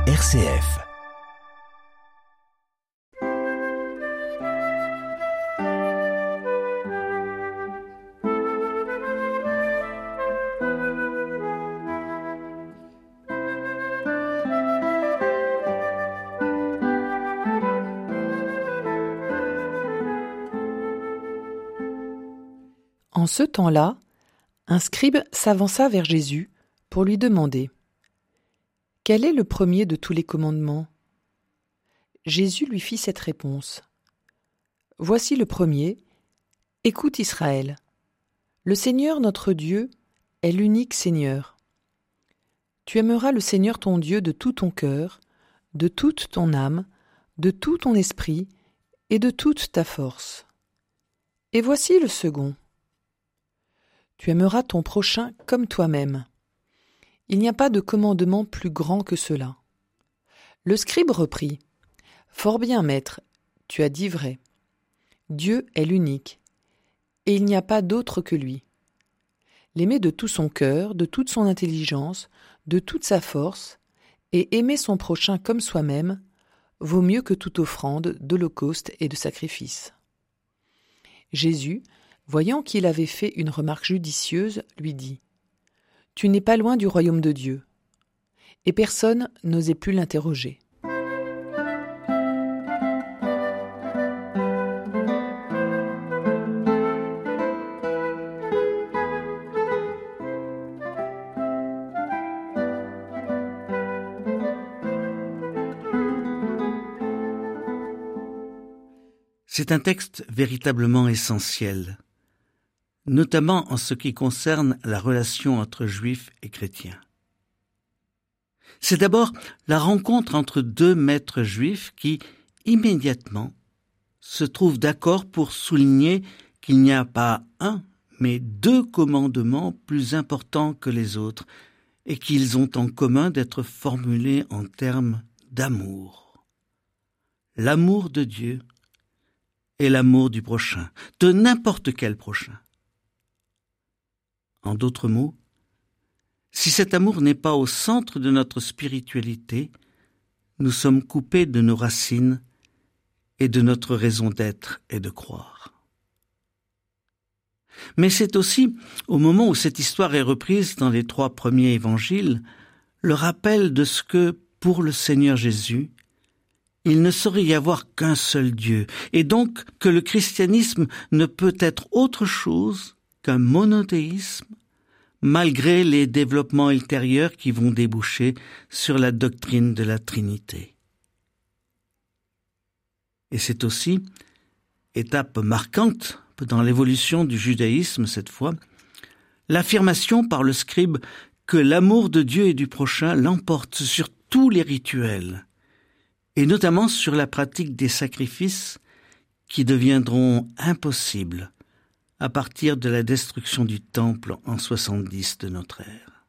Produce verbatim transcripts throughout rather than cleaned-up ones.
R C F. En ce temps-là, un scribe s'avança vers Jésus pour lui demander « Quel est le premier de tous les commandements ?» Jésus lui fit cette réponse « Voici le premier, écoute Israël. Le Seigneur notre Dieu est l'unique Seigneur. Tu aimeras le Seigneur ton Dieu de tout ton cœur, de toute ton âme, de tout ton esprit et de toute ta force. Et voici le second. Tu aimeras ton prochain comme toi-même. Il n'y a pas de commandement plus grand que cela. » Le scribe reprit « Fort bien, maître, tu as dit vrai. Dieu est l'unique, et il n'y a pas d'autre que lui. L'aimer de tout son cœur, de toute son intelligence, de toute sa force, et aimer son prochain comme soi-même, vaut mieux que toute offrande, d'holocauste et de sacrifice. » Jésus, voyant qu'il avait fait une remarque judicieuse, lui dit « Tu n'es pas loin du royaume de Dieu. » Et personne n'osait plus l'interroger. C'est un texte véritablement essentiel, notamment en ce qui concerne la relation entre juifs et chrétiens. C'est d'abord la rencontre entre deux maîtres juifs qui, immédiatement, se trouvent d'accord pour souligner qu'il n'y a pas un, mais deux commandements plus importants que les autres et qu'ils ont en commun d'être formulés en termes d'amour. L'amour de Dieu et l'amour du prochain, de n'importe quel prochain. En d'autres mots, si cet amour n'est pas au centre de notre spiritualité, nous sommes coupés de nos racines et de notre raison d'être et de croire. Mais c'est aussi, au moment où cette histoire est reprise dans les trois premiers évangiles, le rappel de ce que, pour le Seigneur Jésus, il ne saurait y avoir qu'un seul Dieu, et donc que le christianisme ne peut être autre chose qu'un monothéisme, malgré les développements ultérieurs qui vont déboucher sur la doctrine de la Trinité. Et c'est aussi, étape marquante dans l'évolution du judaïsme cette fois, l'affirmation par le scribe que l'amour de Dieu et du prochain l'emporte sur tous les rituels, et notamment sur la pratique des sacrifices qui deviendront impossibles à partir de la destruction du temple en soixante-dix de notre ère.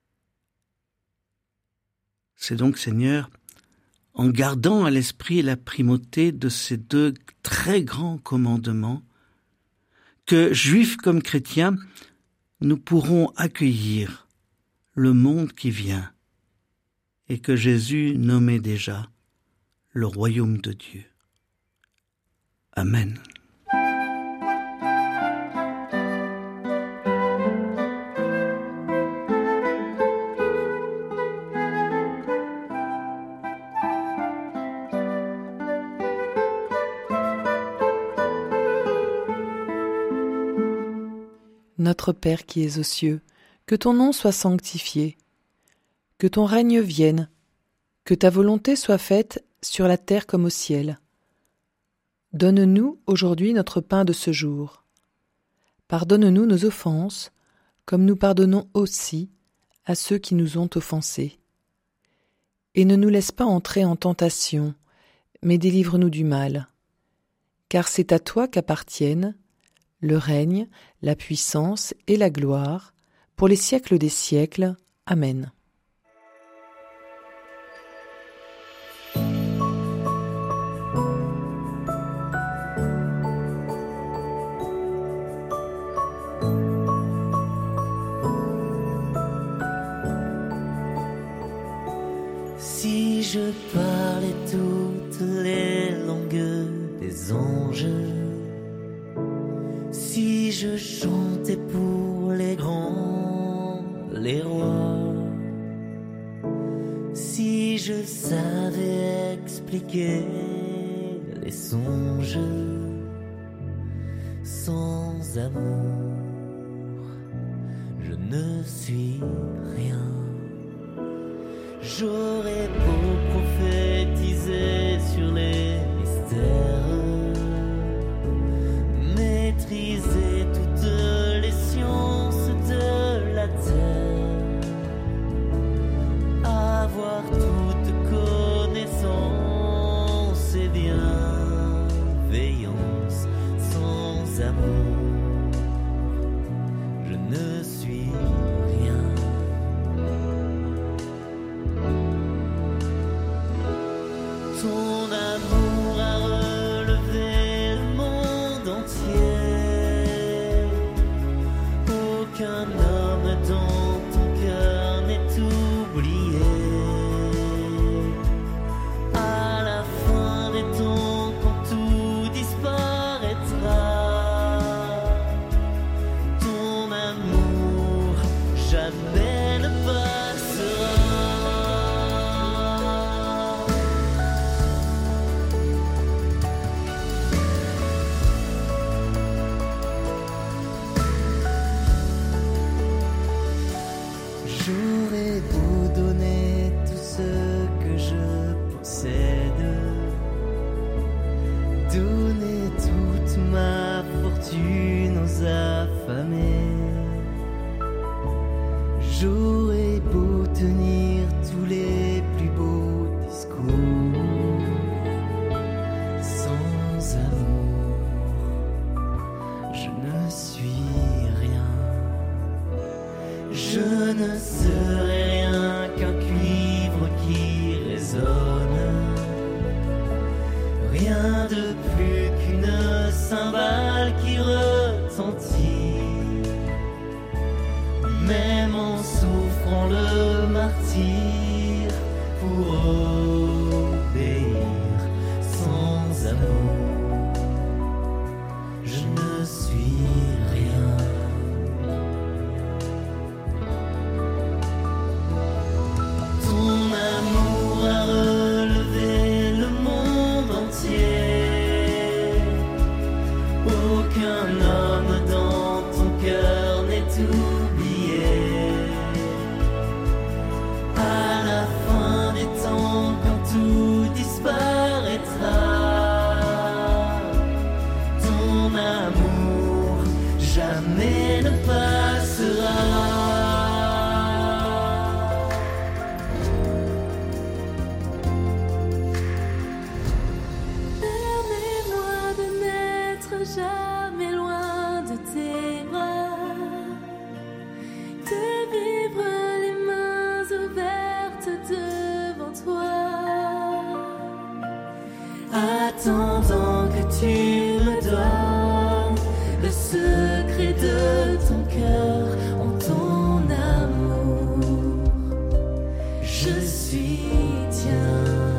C'est donc, Seigneur, en gardant à l'esprit la primauté de ces deux très grands commandements, que, juifs comme chrétiens, nous pourrons accueillir le monde qui vient et que Jésus nommait déjà le royaume de Dieu. Amen. Notre Père qui es aux cieux, que ton nom soit sanctifié, que ton règne vienne, que ta volonté soit faite sur la terre comme au ciel. Donne-nous aujourd'hui notre pain de ce jour. Pardonne-nous nos offenses, comme nous pardonnons aussi à ceux qui nous ont offensés. Et ne nous laisse pas entrer en tentation, mais délivre-nous du mal. Car c'est à toi qu'appartiennent le règne, la puissance et la gloire, pour les siècles des siècles. Amen. Si je parlais toutes les langues des anges, si je chantais pour les grands, les rois, si je savais expliquer les songes, sans amour, je ne suis rien. J'aurais beau prophétiser sur les mystères, maîtriser toutes les sciences de la terre, avoir toute connaissance et bienveillance, sans amour, je ne suis rien. Ton amour a relevé le monde entier. Aucun homme dans ton cœur n'est oublié. À la fin des temps, quand tout disparaîtra, ton amour jamais ne passera. J'aurais beau donner tout ce que je possède, donner toute ma fortune aux affamés. J'aurais beau tenir tous les plus beaux discours, sans amour, je ne suis rien. Je ne serai rien qu'un cuivre qui résonne, rien de plus qu'une cymbale qui retentit. Même en souffrant le martyre pour obéir, sans amour, je ne suis rien. Ton amour a relevé le monde entier. Aucun homme dans ton cœur n'est oublié. À la fin des temps, quand tout disparaîtra, ton amour jamais ne passera. Permets-moi de n'être jamais loin de tes bras, de vivre les mains ouvertes devant toi, attendant que tu me donnes le secret de ton cœur en ton amour. Je suis tien.